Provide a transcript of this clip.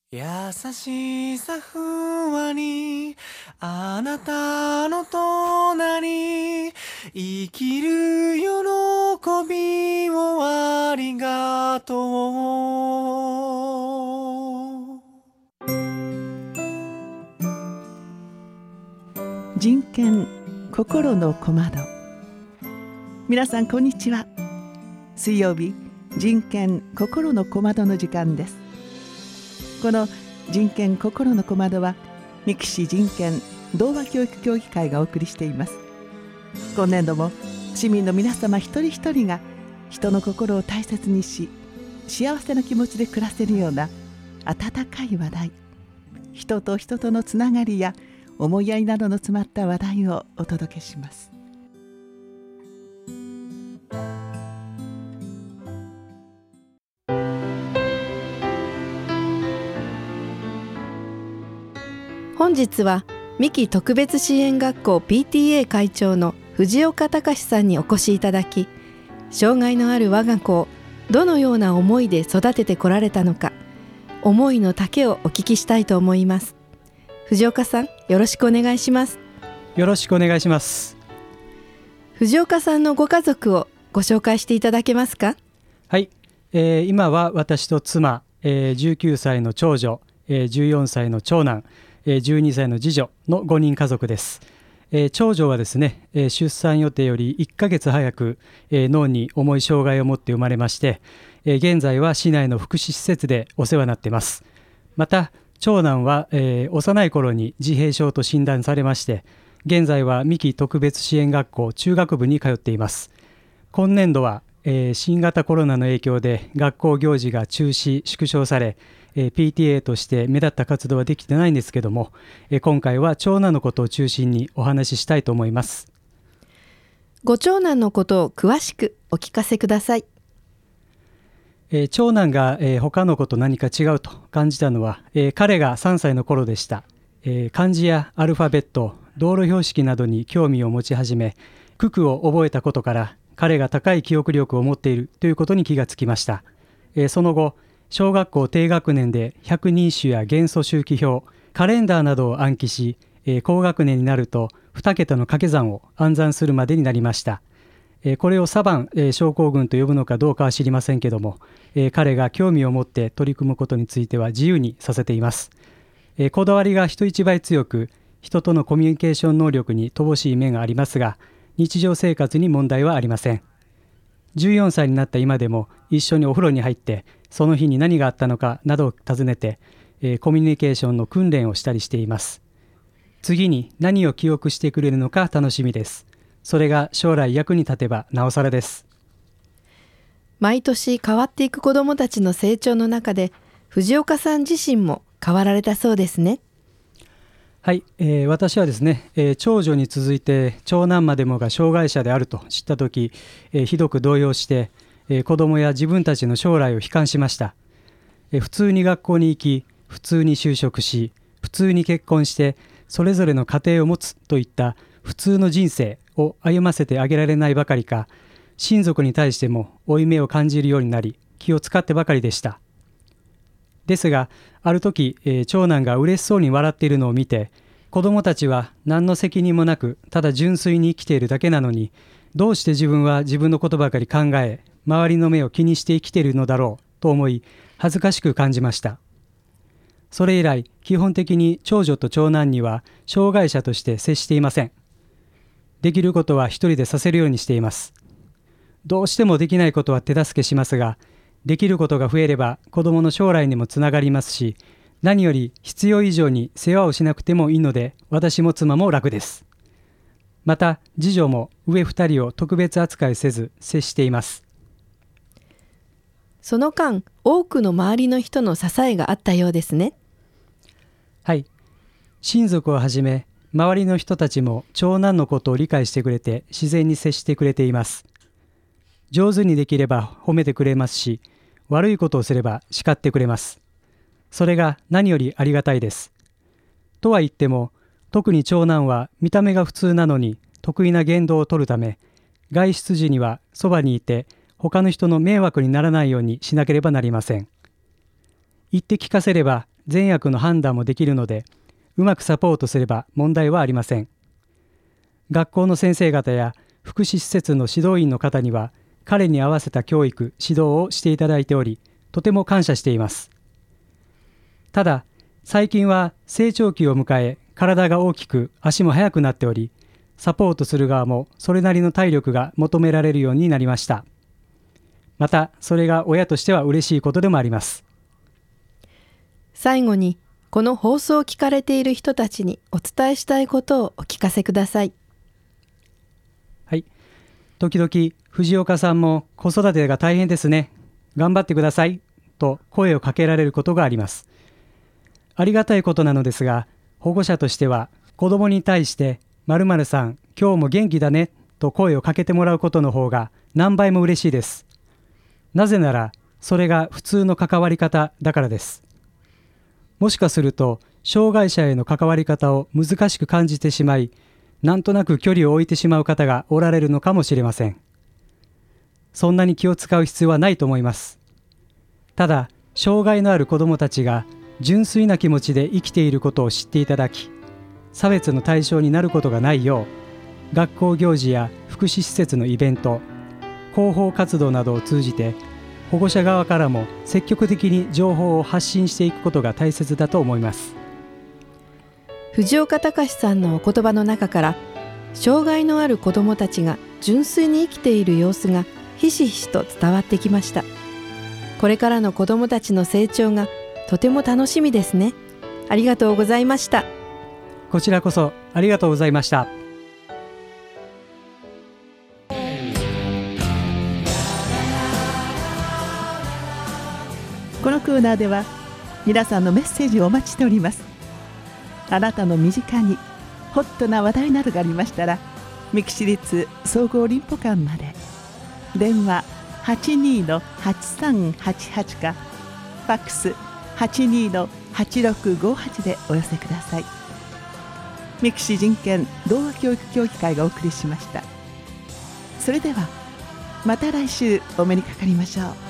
優しさふわりあなたの隣生きる喜びをありがとう。 人権心の小窓。皆さんこんにちは。水曜日人権心の小窓の時間です。この人権心の小窓は三木市人権童話教育協議会がお送りしています。今年度も市民の皆様一人一人が人の心を大切にし、幸せな気持ちで暮らせるような温かい話題、人と人とのつながりや思いやりなどの詰まった話題をお届けします。 本日は三木特別支援学校 PTA 会長の藤岡隆さんにお越しいただき、障害のある我が子をどのような思いで育ててこられたのか、思いの丈をお聞きしたいと思います。藤岡さん、よろしくお願いします。 よろしくお願いします。 藤岡さんのご家族をご紹介していただけますか？ はい、今は私と妻、19歳の長女、14歳の長男、12歳の次女の5人家族です。長女はですね、出産予定より1ヶ月早く、脳に重い障害を持って生まれまして、現在は市内の福祉施設でお世話になっています。また長男は、幼い頃に自閉症と診断されまして、現在は三木特別支援学校中学部に通っています。今年度は、新型コロナの影響で学校行事が中止縮小され、PTA として目立った活動はできてないんですけども、今回は長男のことを中心にお話ししたいと思います。 ご長男のことを詳しくお聞かせください。 長男が、他の子と何か違うと感じたのは、彼が3歳の頃でした。漢字やアルファベット、道路標識などに興味を持ち始め、九九を覚えたことから彼が高い記憶力を持っているということに気がつきました。その後小学校低学年で百人一首や元素周期表、カレンダーなどを暗記し、高学年になると2桁の掛け算を暗算するまでになりました。これをサバン症候群と呼ぶのかどうかは知りませんけども、彼が興味を持って取り組むことについては自由にさせています。こだわりが人一倍強く、人とのコミュニケーション能力に乏しい面がありますが、日常生活に問題はありません。14歳になった今でも一緒にお風呂に入ってその日に何があったのかなどを尋ねて、コミュニケーションの訓練をしたりしています。次に何を記憶してくれるのか楽しみです。それが将来役に立てばなおさらです。 毎年変わっていく子どもたちの成長の中で、藤岡さん自身も変わられたそうですね。 はい、私はですね、長女に続いて長男までもが障害者であると知ったとき、ひどく動揺して、子供や自分たちの将来を悲観しました。普通に学校に行き、普通に就職し、普通に結婚してそれぞれの家庭を持つといった普通の人生を歩ませてあげられないばかりか、親族に対しても負い目を感じるようになり、気を使ってばかりでした。ですがある時、長男が嬉しそうに笑っているのを見て、子供たちは何の責任もなくただ純粋に生きているだけなのに、どうして自分は自分のことばかり考え、周りの目を気にして生きているのだろうと思い、恥ずかしく感じました。それ以来基本的に長女と長男には障害者として接していません。できることは一人でさせるようにしています。どうしてもできないことは手助けしますが、できることが増えれば子どもの将来にもつながりますし、何より必要以上に世話をしなくてもいいので、私も妻も楽です。また次女も上2人を特別扱いせず接しています。 その間、多くの周りの人の支えがあったようですね。 はい、親族をはじめ周りの人たちも長男のことを理解してくれて、自然に接してくれています。上手にできれば褒めてくれますし、悪いことをすれば叱ってくれます。それが何よりありがたいです。とは言っても、特に長男は見た目が普通なのに得意な言動を取るため、外出時にはそばにいて他の人の迷惑にならないようにしなければなりません。言って聞かせれば善悪の判断もできるので、うまくサポートすれば問題はありません。学校の先生方や福祉施設の指導員の方には、彼に合わせた教育・指導をしていただいており、とても感謝しています。ただ、最近は成長期を迎え、体が大きく足も速くなっており、サポートする側もそれなりの体力が求められるようになりました。また、それが親としては嬉しいことでもあります。 最後に、この放送を聞かれている人たちにお伝えしたいことをお聞かせください。 はい。時々、藤岡さんも子育てが大変ですね。頑張ってください。と声をかけられることがあります。ありがたいことなのですが、保護者としては子供に対して〇〇さん、今日も元気だねと声をかけてもらうことの方が何倍も嬉しいです。なぜなら、それが普通の関わり方だからです。もしかすると、障害者への関わり方を難しく感じてしまい、なんとなく距離を置いてしまう方がおられるのかもしれません。そんなに気を使う必要はないと思います。ただ、障害のある子どもたちが純粋な気持ちで生きていることを知っていただき、差別の対象になることがないよう、学校行事や福祉施設のイベント、広報活動などを通じて、保護者側からも積極的に情報を発信していくことが大切だと思います。 藤岡隆さんのお言葉の中から、障害のある子どもたちが純粋に生きている様子がひしひしと伝わってきました。これからの子どもたちの成長がとても楽しみですね。ありがとうございました。 こちらこそありがとうございました。 このコーナーでは皆さんのメッセージをお待ちしております。あなたの身近にホットな話題などがありましたら、三木市立総合林保館まで。電話 82-8388 かファックス 82-8658 でお寄せください。三木市人権童話教育協議会がお送りしました。それではまた来週お目にかかりましょう。